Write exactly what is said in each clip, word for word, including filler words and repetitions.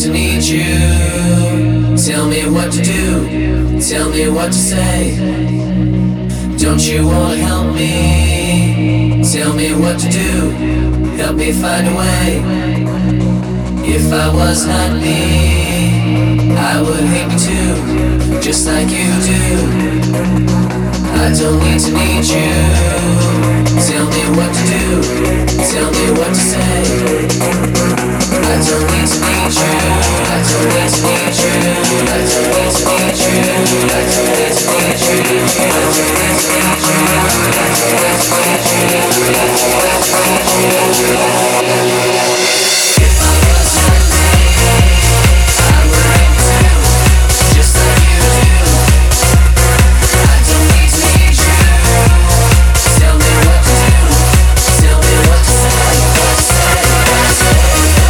to need you. Tell me what to do, tell me what to say. Don't you wanna help me? Tell me what to do, help me find a way. If I was not me, I would hate me too, just like you do. I don't need to need you. Tell me what to do, tell me what to say. I don't need to need you. I don't need to need you. I don't need to need you. I don't need to need you. I don't need to need you. I don't need to need you. I don't need to need you. If I was not me, I would hate you too, just like you do. I don't need to need you. Tell me what to do. Tell me what to say. What to say. What to say.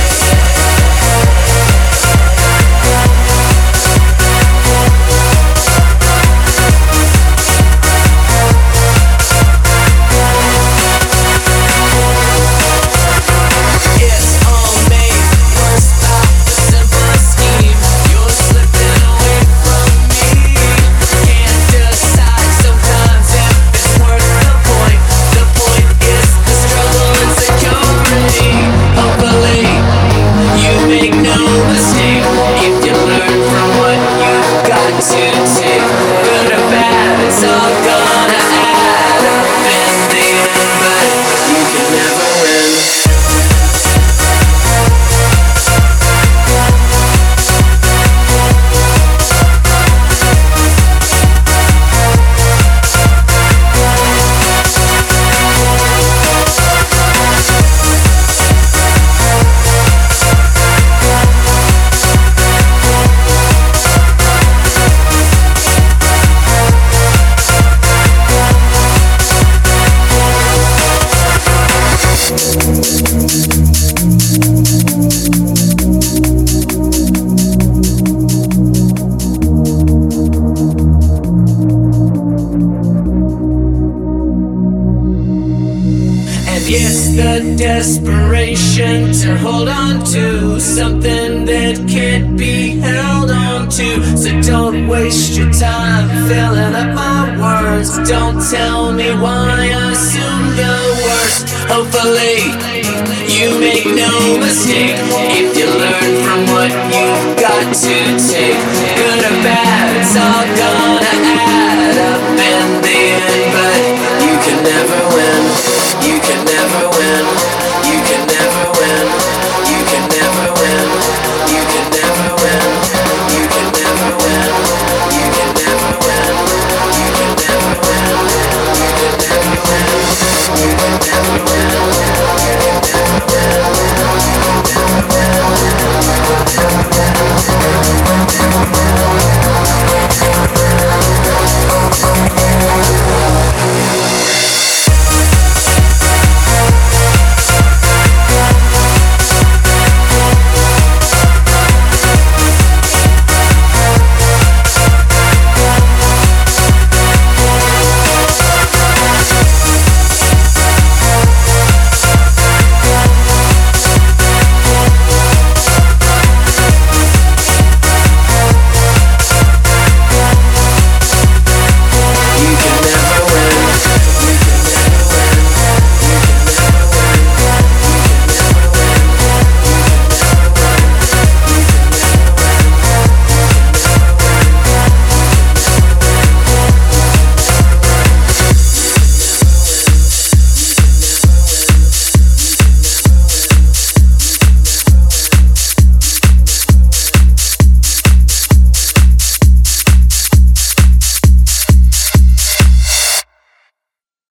Desperation to hold on to something that can't be held on to. So don't waste your time filling up my words. Don't tell me why I assume the worst. Hopefully you make no mistake if you learn from what you've got to take. Good or bad, it's all gonna add up in the end, but you can never win.